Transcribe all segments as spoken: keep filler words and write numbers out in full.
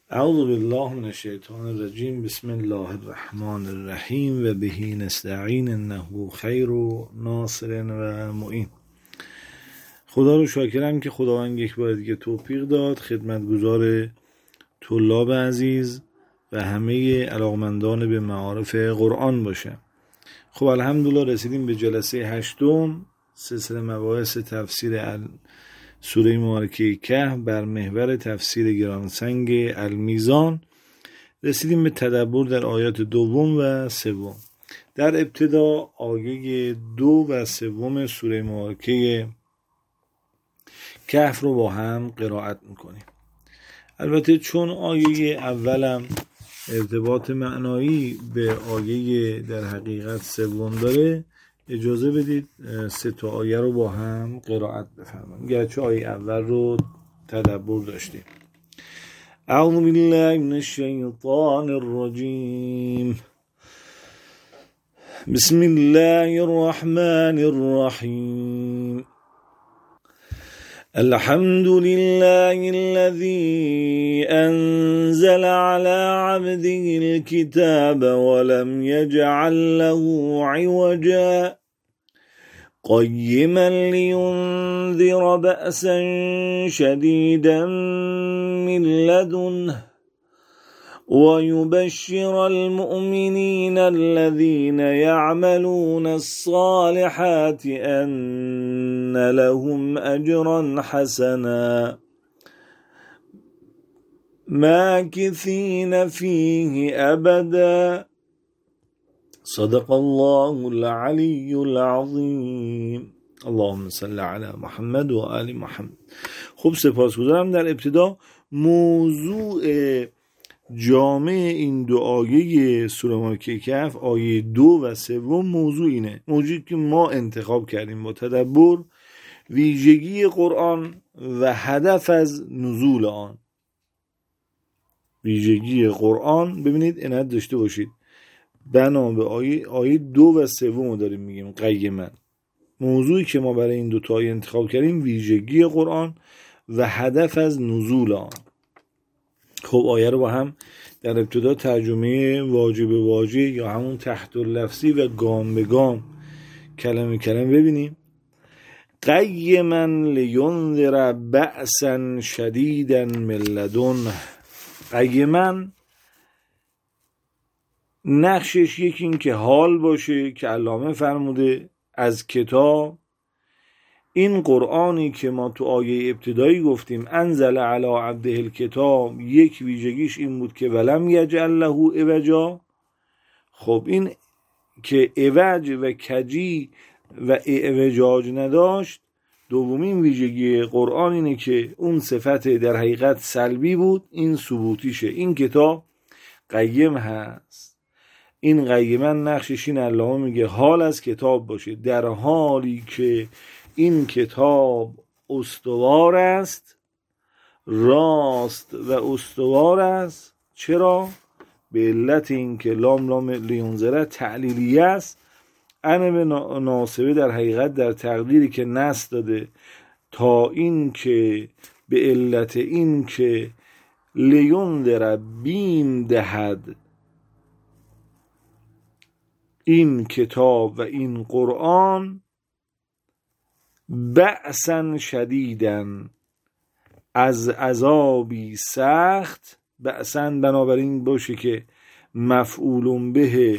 اعوذ بالله من الشیطان الرجیم. بسم الله الرحمن الرحیم و بهی نستعین انه خیر و ناصر و معین. خدا رو شاکرم که خداوند یک بار دیگه توفیق داد خدمتگزار طلاب عزیز و همه علاقمندان به معارف قرآن باشه. خب الحمدلله رسیدیم به جلسه هشتم سلسله مباحث تفسیر سوره مبارکه کهف بر محور تفسیر گرانسنگ المیزان. رسیدیم به تدبر در آیات دوم و سوم. در ابتدا آیه دو و سوم سوره مبارکه کهف رو با هم قرائت میکنیم. البته چون آیه اولم ارتباط معنایی به آیه در حقیقت سوم داره، اجازه بدید سه تا آیه رو با هم قرائت بفرماییم، گرچه آیه اول رو تدبر داشتیم. اعوذ بالله من الشیطان الرجیم. بسم الله الرحمن الرحیم. الحمد لله الذي أنزل على عبده الكتاب ولم يجعل له عوجا قيما لينذر بأسا شديدا من لدنه ويبشر المؤمنين الذين يعملون الصالحات أن لهم أجرا حسنا ماكثين فيه أبدا. صدق الله العلي العظيم. اللهم صل على محمد و آل محمد. خب سپاسگزارم. در ابتدا موضوع جامع این دو آیه سوره مبارکه کهف، آیه دو و سوم، موضوع اینه، موضوعی که ما انتخاب کردیم با تدبر، ویژگی قرآن و هدف از نزول آن. ویژگی قرآن، ببینید عنایت داشته باشید، بنا به آیه آیه دو و سوم داریم میگیم قیما. موضوعی که ما برای این دو تا آیه انتخاب کردیم ویژگی قرآن و هدف از نزول آن. خب آیه رو با هم در ابتدا ترجمه واژه به واژه یا همون تحت اللفظی و گام به گام کلمه کلمه ببینیم. قیما لینذر بأسا شدیدا من لدنه. قیما نقشش یکی این که حال باشه که علامه فرموده از کتاب. این قرآنی که ما تو آیه ابتدایی گفتیم انزل علی عبده الکتاب، یک ویژگیش این بود که ولم یجعل له عوجا. خب این که عوج و کجی و اعوجاج نداشت، دومین ویژگی قرآن اینه که اون صفت در حقیقت سلبی بود، این ثبوتیشه. این کتاب قیم هست. این قیما نقشش این الله میگه حال از کتاب باشه، در حالی که این کتاب استوار است، راست و استوار است. چرا؟ به علت این که لام لام لینذره تعلیلیه است، انم ناسبه در حقیقت در تقدیری که نص داده تا این که به علت این که لینذره بیم دهد این کتاب و این قرآن بأسا شدیدن، از عذابی سخت. بأسا بنابراین باشه که مفعول به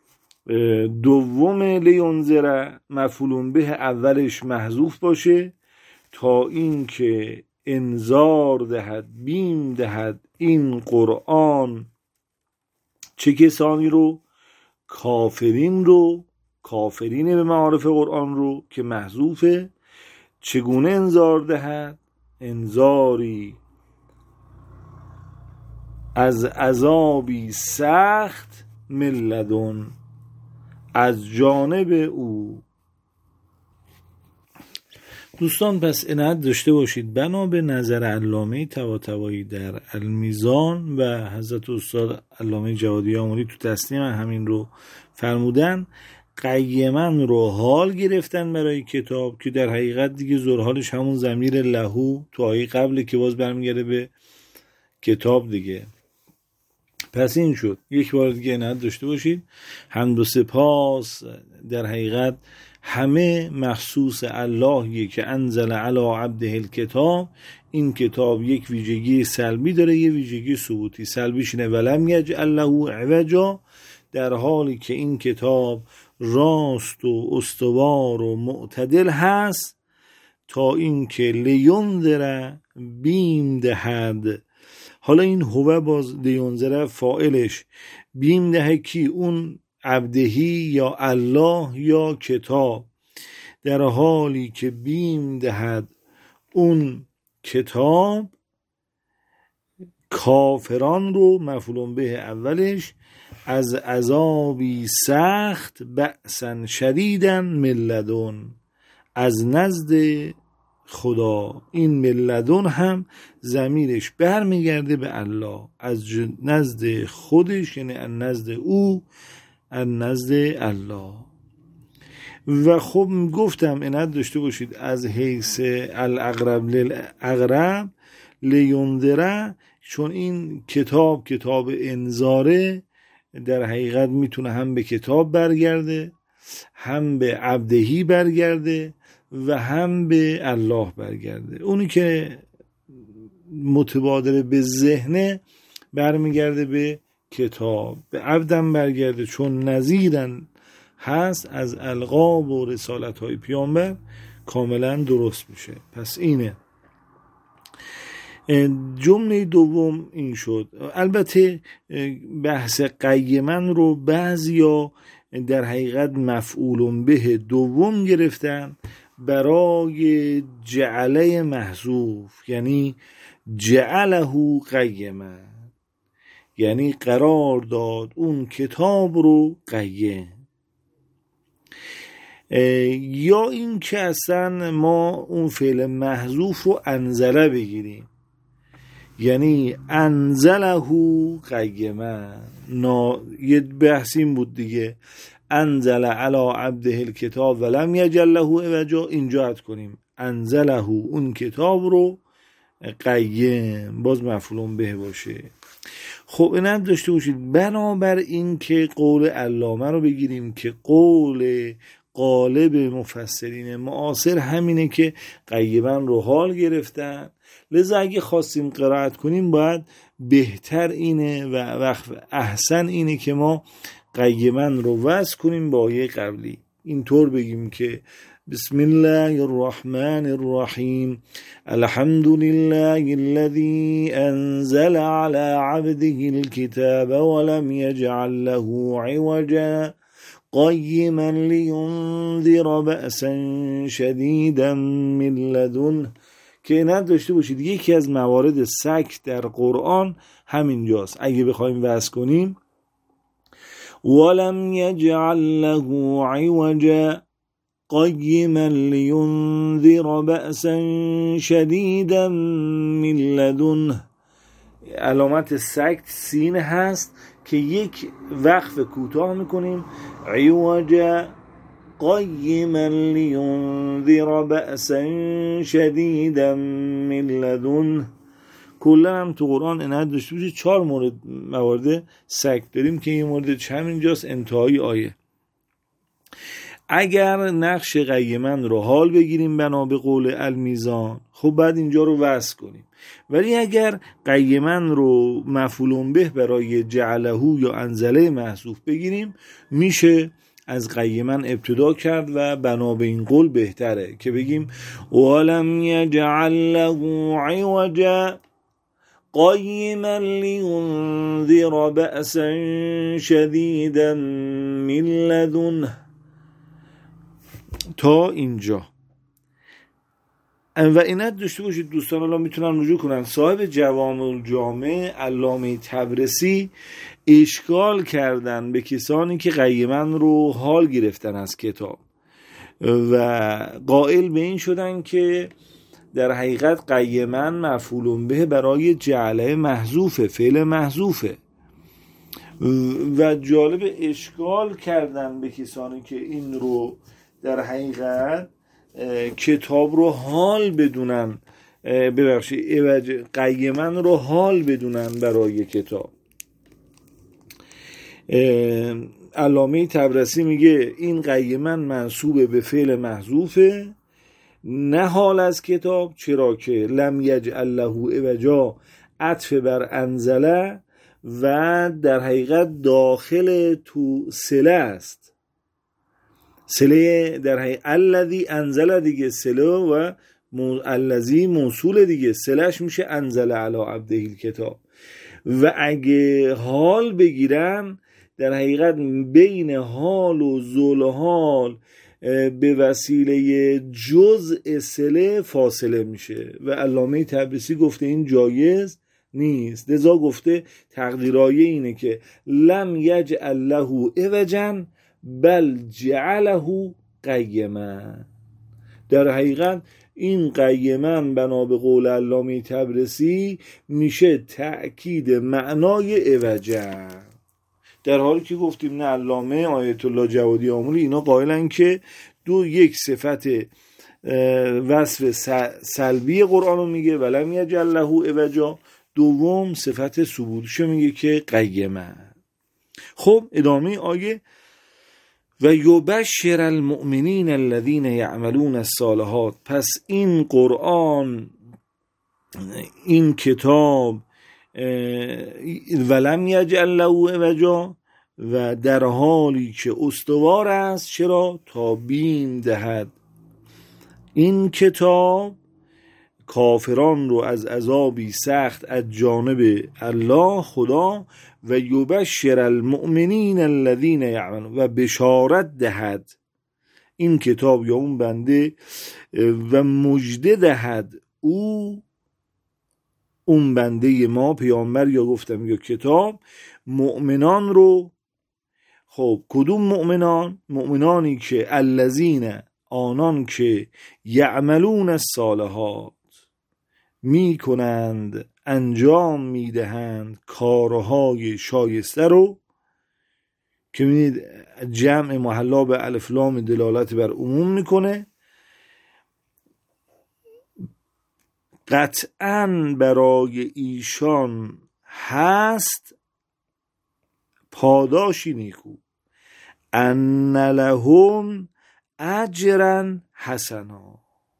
دوم لینذره، مفعول به اولش محذوف باشه تا این که انذار دهد، بیم دهد این قرآن چه کسانی رو؟ کافرین رو، کافرین به معارف قرآن رو که محذوفه. چگونه انذار دهد؟ انذاری از عذابی سخت من لدن، از جانب او. دوستان پس عنایت داشته باشید، بنا به نظر علامه طباطبایی در المیزان و حضرت استاد علامه جوادی آملی تو تسنیم همین رو فرمودن، قیما رو حال گرفتن برای کتاب که در حقیقت دیگه زرحالش همون ضمیر لهو تو آیه قبل که باز برمیگرده به کتاب دیگه. پس این شد. یک بار دیگه عنایت داشته باشید. حمد و سپاس در حقیقت همه مخصوص اللهیه که انزل علی عبده الکتاب. این کتاب یک ویژگی سلبی داره، یه ویژگی ثبوتی. سلبیش اینه ولم یجعل له عوجا، در حالی که این کتاب راست و استوار و معتدل هست، تا این که لینذر بیم دهد. حالا این هو باز لینذر فاعلش بیم ده کی؟ اون عبدهی یا الله یا کتاب، در حالی که بیم دهد اون کتاب کافران رو، مفعول به اولش، از عذابی سخت بأسا شدیدن ملدون، از نزد خدا. این ملدون هم ضمیرش برمیگرده به الله، از نزد خودش، یعنی از نزد او، از نزد الله. و خب گفتم عنایت داشته باشید از حیث الاقرب للاقرب لینذر، چون این کتاب کتاب انذاره، در حقیقت میتونه هم به کتاب برگرده، هم به عبدهی برگرده و هم به الله برگرده. اونی که متبادر به ذهنه برمیگرده به کتاب، به عبدم برگرده، چون نظیرن هست از القاب و رسالت های پیامبر، کاملا درست میشه. پس اینه. جمله دوم این شد. البته بحث قیمن رو بعضیا در حقیقت مفعول به دوم گرفتن برای جعله محذوف، یعنی جعله قیمن، یعنی قرار داد اون کتاب رو قیم. یا این که اصلا ما اون فعل محذوف رو انزله بگیریم، یعنی انزله قیما. یه بحث این بود دیگه، انزل علی عبده الکتاب ولم یجعل له عوجا، اینجا عد کنیم انزله اون کتاب رو قیم، باز مفعول به باشه. خب اینم داشته باشید. بنابر این که قول علامه رو بگیریم که قول غالب مفسرین معاصر همینه که قیما رو حال گرفتن، لذا اگه خواستیم قرائت کنیم باید بهتر اینه و وقت احسن اینه که ما قیما رو وصل کنیم با آیه قبلی. اینطور بگیم که بسم الله الرحمن الرحیم الحمد لله الذي انزل على عبده الكتاب ولم يجعل له عوجا قیما لینذر بأسا شدیدا من لدنه. که نداشته باشید یکی از موارد سکت در قرآن همینجاست. اگه بخوایم وصل کنیم ولم یجعل له عوجا قیما لینذر بأسا شدیدا من لدنه، علامت سکت سین هست که یک وقف کوتاه میکنیم، عوجا قیما لینذر بأسا شدیدا من لدنه. کلا هم تو قرآن عنایت داشته باشید چهار مورد موارد سکت داریم که این موردش همینجاست، انتهای آیه. اگر نقش قیمن رو حال بگیریم بنا به قول المیزان، خب بعد اینجا رو وصل کنیم. ولی اگر قیمن رو مفعول به برای جعله یا انزله محذوف بگیریم، میشه از قیمن ابتدا کرد و بنا به این قول بهتره که بگیم ولم یجعل له عوجا قیما لینذر بأسا شدیدا من لدنه. تا اینجا. و اینت داشته باشید دوستان، الان میتونن رجوع کنن. صاحب جوامع الجامع علامه طبرسی اشکال کردن به کسانی که قیمن رو حال گرفتن از کتاب و قائل به این شدن که در حقیقت قیمن مفعول به برای جعله محذوفه، فعل محذوفه. و جالب اشکال کردن به کسانی که این رو در حقیقت کتاب رو حال بدونن ببخشید عوج قیمن رو حال بدونن برای کتاب. علامه طبرسی میگه این قیمن منصوب به فعل محذوفه نه حال از کتاب، چرا که لم یجعل له عوجا عطف بر انزله و در حقیقت داخل تو سله است. سله در حقیقت الذی انزل دیگه سله و الذی موصول دیگه، سلهش میشه انزل علی عبده الکتاب. و اگه حال بگیرن در حقیقت بین حال و ذوالحال به وسیله جزء سله فاصله میشه و علامه طبرسی گفته این جایز نیست. لذا گفته تقدیرایه اینه که لم یجعل له عوجا بل جعله قیما. در حقیقت این قیما بنا به قول علامه طبرسی میشه تأکید معنای عوجا، در حالی که گفتیم نه علامه آیت الله جوادی آمولی اینا قائلن که دو یک صفت وصف سلبی قرآن رو میگه ولم یجعل له عوجا، دوم صفت ثبوتشو میگه که قیما. خب ادامه آیه و یبشر المؤمنین الذین یعملون الصالحات. پس این قرآن، این کتاب ولم یجعل له عوجا و در حالی که استوار است، چرا؟ تا بیم دهد این کتاب کافران رو از عذابی سخت از جانب الله خدا و یبشر المؤمنین الذین یعملون و بشارت دهد این کتاب یا اون بنده و مژده دهد او اون بنده ما پیامبر یا گفتم یا کتاب مؤمنان رو. خب کدوم مؤمنان؟ مؤمنانی که الذین آنان که یعملون الصالحات می کنند انجام می دهند کارهای شایسته رو، که می‌بینید جمع محلا به الف لام دلالت بر عموم میکنه. قطعاً برای ایشان هست پاداشی نیکو، ان لهم اجرا حسنا،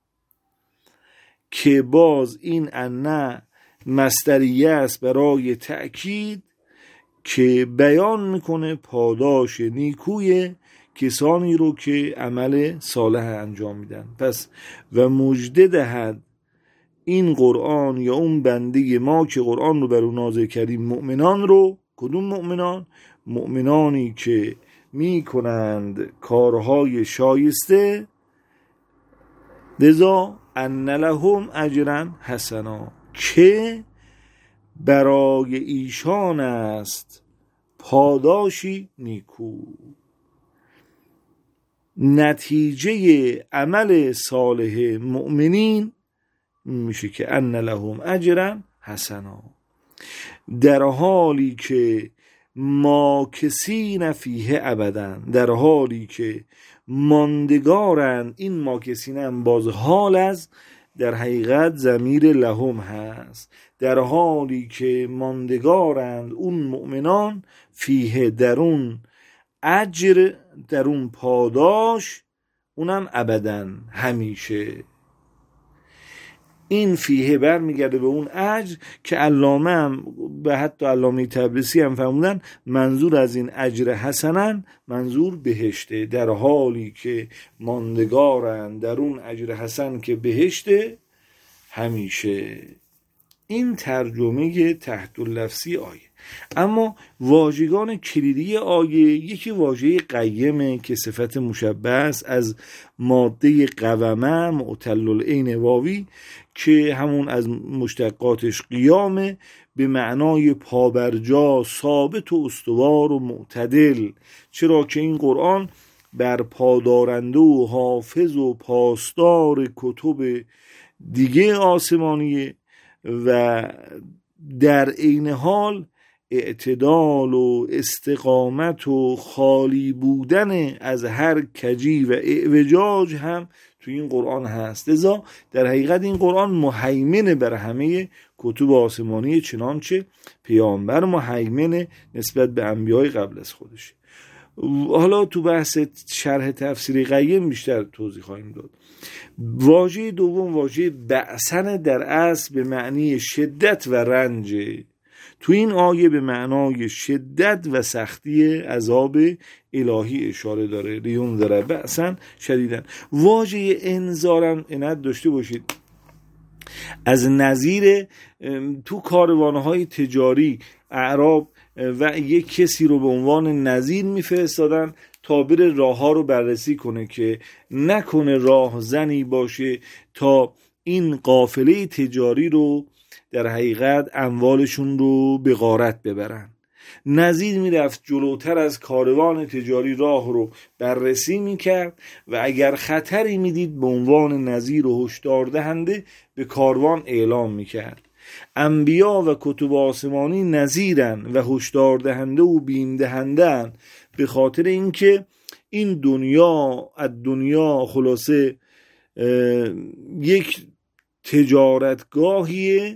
که باز این ان مصدریه است برای تأکید که بیان میکنه پاداش نیکوی کسانی رو که عمل صالح انجام میدن. پس و مژده دهد این قرآن یا اون بنده ما که قرآن رو بر اون نازل کردیم مؤمنان رو. کدوم مؤمنان؟ مؤمنانی که می کنند کارهای شایسته، لذا ان لهم اجرا حسنا، که برای ایشان است پاداشی نیکو. نتیجه عمل صالح مؤمنین میشه که ان لهم اجرا حسنا، در حالی که ماکثین فیه ابدا، در حالی که ماندگارند. این ماکثین هم باز حال از در حقیقت ضمیر لهم هست، در حالی که ماندگارند اون مؤمنان فیه در اون اجر، در اون پاداش، اونم ابدا همیشه. این فیه بر میگرده به اون اجر که علامه هم به حتی علامه طبرسی هم فرمودن منظور از این اجر حسنن منظور بهشته، در حالی که ماندگارن در اون اجر حسن که بهشته همیشه. این ترجمه تحت اللفظی آیه. اما واژگان کلیدی آیه، یکی واژه قیمه که صفت مشبه است از ماده قومه معتل العین واوی که همون از مشتقاتش قیامه، به معنای پابرجا، ثابت و استوار و معتدل. چرا که این قرآن بر پادارنده و حافظ و پاسدار کتب دیگه آسمانیه و در عین حال اعتدال و استقامت و خالی بودن از هر کجی و اعوجاج هم تو این قرآن هست. لذا در حقیقت این قرآن مهیمن بر همه کتب آسمانی، چنانچه پیامبر مهیمن نسبت به انبیای قبل از خودش. حالا تو بحث شرح تفسیری قیم بیشتر توضیح خواهیم داد. واژه دوم واژه بأسن در اصل به معنی شدت و رنج. تو این آیه به معنای شدت و سختی عذاب الهی اشاره داره. لیونذر بأسا شدیدا. واژه انذارم عنایت داشته باشید، از نظیر تو کاروانهای تجاری اعراب و یک کسی رو به عنوان نظیر میفرستادن تا بره راه ها رو بررسی کنه که نکنه راه زنی باشه تا این قافله تجاری رو در حقیقت اموالشون رو به غارت ببرن. نظیر میرفت جلوتر از کاروان تجاری راه رو بررسی میکرد و اگر خطری میدید به عنوان نظیر و هشدار دهنده به کاروان اعلام میکرد. انبیا و کتب آسمانی نظیرن و هشدار دهنده و بیم دهنده‌اند، به خاطر اینکه این دنیا از دنیا خلاصه یک تجارتگاهیه.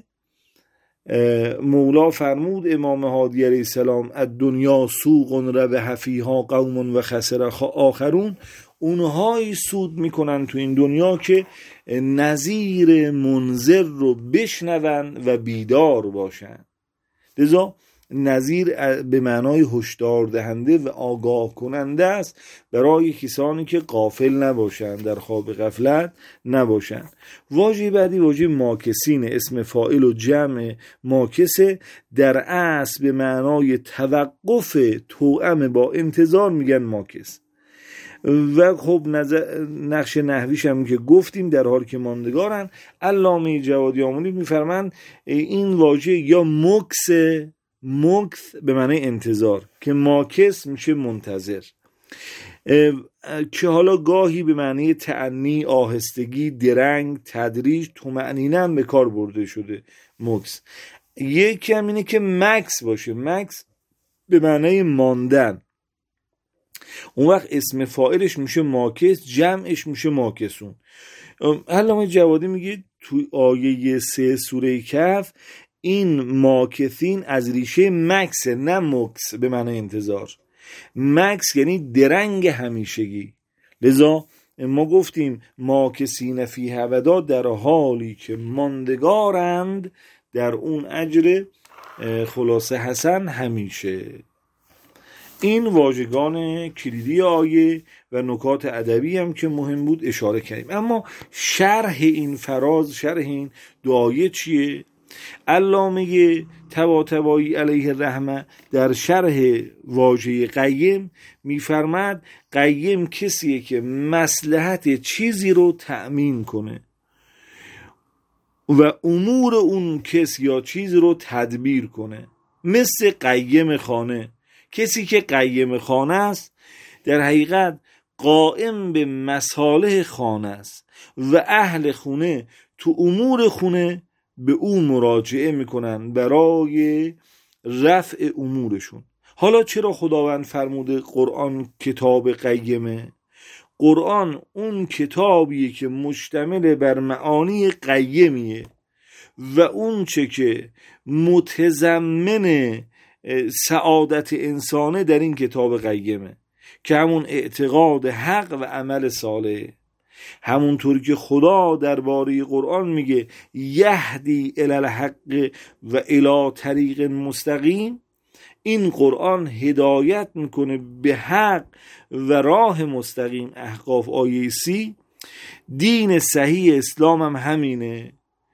مولا فرمود امام هادی علیه السلام از دنیا سوق ربح فیها قوم و خسر آخرون، اونهایی سود میکنن تو این دنیا که نظیر منذر رو بشنون و بیدار باشن. لذا نظیر به معنای هشدار دهنده و آگاه کننده است برای کسانی که غافل نباشند، در خواب غفلت نباشند. واژه بعدی واژه ماکسین، اسم فاعل و جمع ماکسه، در اصل به معنای توقف توأم با انتظار میگن ماکس. و خب نقش نحویش هم که گفتیم در حال که ماندگارن. علامه جوادی آمونی میفرمند این واژه یا مکس، مکث به معنی انتظار، که ماکس میشه منتظر، که حالا گاهی به معنی تأنی، آهستگی، درنگ، تدریج، طمأنینه هم به کار برده شده مکس. یکی هم اینه که مکس باشه، مکس به معنی ماندن، اون وقت اسم فاعلش میشه ماکس، جمعش میشه ماکسون. علامه جوادی میگه تو آیه سه سوره کهف این ماکثین از ریشه مکس، نه مکس به معنی انتظار. مکس یعنی درنگ همیشگی. لذا ما گفتیم ماکثین فیه ابدا، در حالی که ماندگارند در اون اجر خلاصه حسن همیشه. این واژگان کلیدی آیه و نکات ادبی هم که مهم بود اشاره کردیم. اما شرح این فراز، شرح این دو آیه چیه؟ علامه طباطبایی علیه الرحمه در شرح واژه قیم میفرماد قیم کسیه که مصلحت چیزی رو تأمین کنه و امور اون کس یا چیز رو تدبیر کنه. مثل قیم خانه، کسی که قیم خانه است در حقیقت قائم به مصالح خانه است و اهل خونه تو امور خونه به او مراجعه میکنن برای رفع امورشون. حالا چرا خداوند فرموده قرآن کتاب قیمه؟ قرآن اون کتابیه که مشتمل بر معانی قیمیه و اون چه که متضمن سعادت انسانه در این کتاب قیمه که همون اعتقاد حق و عمل صالح. همونطور که خدا درباره قرآن میگه یهدی الی الحق و الی طریق مستقیم، این قرآن هدایت میکنه به حق و راه مستقیم. احقاف آیه سی. دین صحیح اسلام هم همینه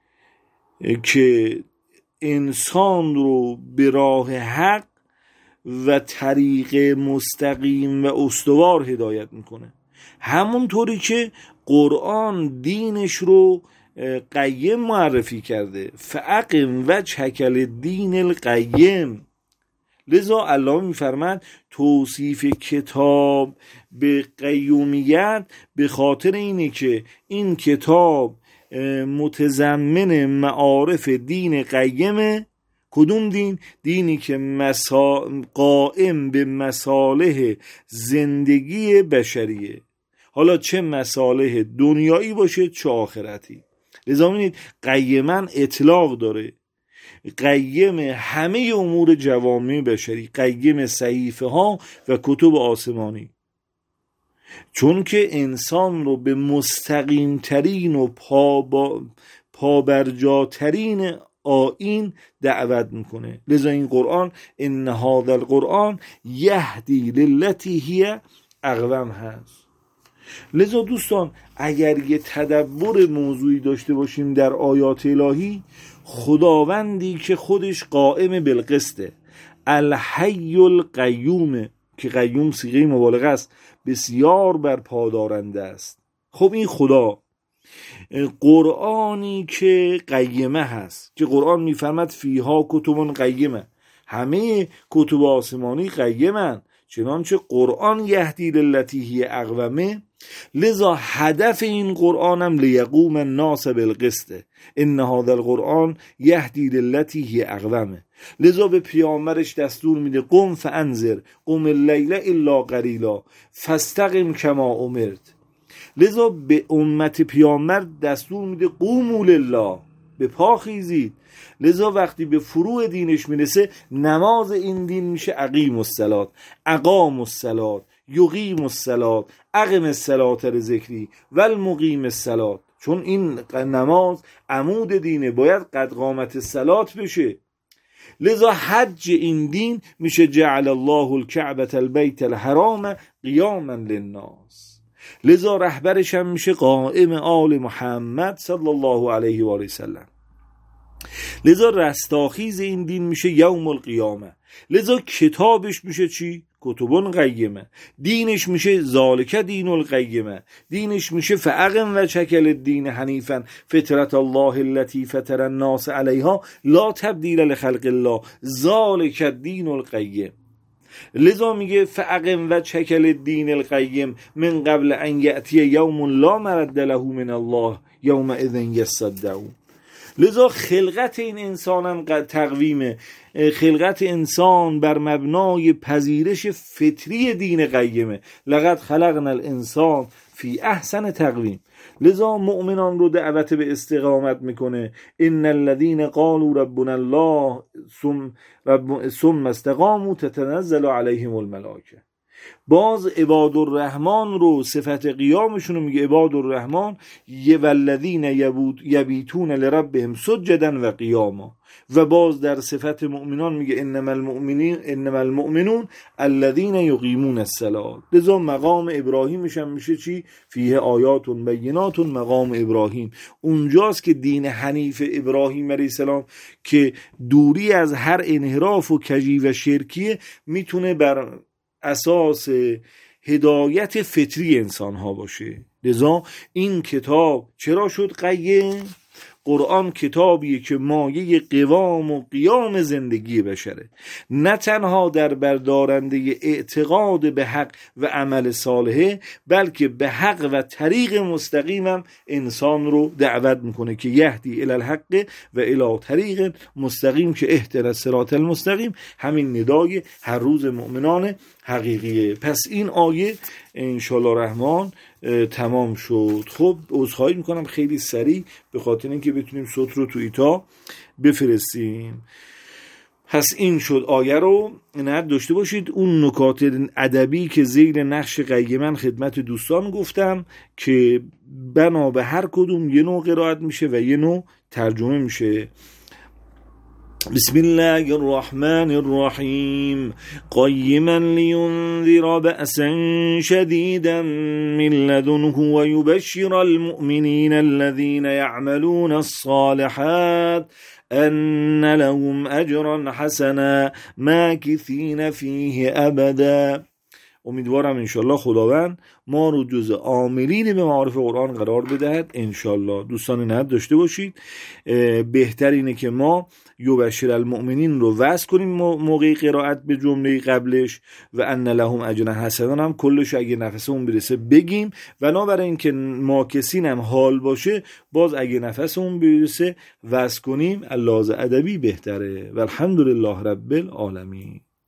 که انسان رو به راه حق و طریق مستقیم و استوار هدایت میکنه. همونطوری که قرآن دینش رو قیم معرفی کرده، فاقم وجهک للدین القیم. لذا علامه میفرماد توصیف کتاب به قیومیت به خاطر اینه که این کتاب متضمن معارف دین قیمه. کدوم دین؟ دینی که مسا... قائم به مصالح زندگی بشریه. حالا چه مصالح دنیایی باشه چه آخرتی. لذا می‌بینید قیمن اطلاق داره، قیم همه امور جوامع بشری، قیم صحیفه ها و کتب آسمانی، چون که انسان رو به مستقیم ترین و پا پابرجاترین آیین دعوت میکنه. لذا این قرآن ان هذا القرآن یهدی للتی هی اقوم هست. لذا دوستان اگر یه تدبر موضوعی داشته باشیم در آیات الهی، خداوندی که خودش قائم بالقسطه، الحی القیوم، که قیوم صیغه مبالغه است، بسیار برپادارنده است. خب این خدا، قرآنی که قیمه هست، که قرآن میفرمد فیها کتب قیمه، همه کتب آسمانی قیمن، چنانچه قرآن یهدی للتی هی اقومه. لذا هدف این قرآن هم لیقوم الناس بالقسط، ان هذا القرآن یهدی للتی هی اقومه. لذا به پیامبرش دستور میده قم فانذر قم اللیل الا قلیلا فاستقم کما امرت. لذا به امت پیامبر دستور میده قوموا لله، به پا خیزید. لذا وقتی به فروع دینش میرسه، نماز این دین میشه اقیم الصلات، اقام الصلات، یقیم الصلات، اقم الصلات لذکری و المقیم الصلات. چون این نماز عمود دینه، باید قد قامت الصلات بشه. لذا حج این دین میشه جعل الله الکعبة البیت الحرام قیاما للناس. لذا رهبرش هم میشه قائم آل محمد صلی الله علیه و آله وسلم. لذا رستاخیز این دین میشه یوم القیامه. لذا کتابش میشه چی؟ کتبون قیمه. دینش میشه ذالک دین القیمه. دینش میشه فاقم و چکل الدین حنیفا فطرت الله التي فطر الناس علیها لا تبدیل لخلق الله ذالک الدین القیم. لذا میگه فاقم و چکل الدین القیم من قبل ان یأتی یوم لا مرد له من الله یومئذ یصدعون. لذا خلقت این انسان هم تقویمه. خلقت انسان بر مبنای پذیرش فطری دین قیمه. لقد خلقنا الانسان فی احسن تقویم. لذا مؤمنان رو دعوت به استقامت میکنه. ان الذين قالوا ربنا الله ثم رب ثم استقاموا تتنزل عليهم الملائکه. باز عباد الرحمن رو صفت قیامشون رو میگه عباد الرحمن والذین یبیتون لربهم سجدا و قیاما. و باز در صفت مؤمنان میگه انما المؤمنین انما المؤمنون الذین یقیمون الصلاة. لذا مقام ابراهیمش هم میشه چی؟ فیه آیات بینات مقام ابراهیم. اونجاست که دین حنیف ابراهیم علیه السلام که دوری از هر انحراف و کجی و شرکیه، میتونه بر اساس هدایت فطری انسان ها باشه. لذا این کتاب چرا شد قیم؟ قرآن کتابیه که مایه قوام و قیام زندگی بشره، نه تنها در بردارنده اعتقاد به حق و عمل صالحه، بلکه به حق و طریق مستقیمم انسان رو دعوت میکنه که یهدی الی الحق و الی طریق مستقیم، که اهدنا الصراط المستقیم همین ندای هر روز مؤمنان حقیقیه. پس این آیه انشالله رحمان تمام شد. خب عذرخواهی میکنم خیلی سریع به خاطر اینکه بتونیم صوت رو تو ایتا بفرستیم. پس این شد آیه رو نهایت داشته باشید. اون نکات ادبی که زیر نقش قیمن خدمت دوستان گفتم که بنا به هر کدوم یه نوع قرائت میشه و یه نوع ترجمه میشه. بسم الله الرحمن الرحیم قیما لینذر بأسا شدیدا من لدنه و یبشر المؤمنین الذین یعملون الصالحات ان لهم اجرا حسنا ماکثین فیه ابدا. امیدوارم انشالله خداوند ما رو جز عاملین به معارف قرآن قرار بدهد. انشالله دوستان نهایت داشته باشید. بهتر اینه که ما یبشر المؤمنین رو وصل کنیم موقع قرائت به جمله قبلش و ان لهم اجرا حسنا هم کلش اگه نفسمون برسه بگیم، و نه برای اینکه ماکثین هم حال باشه باز اگه نفسمون برسه وصل کنیم. اللحاظ ادبی بهتره. و الحمدلله رب العالمین.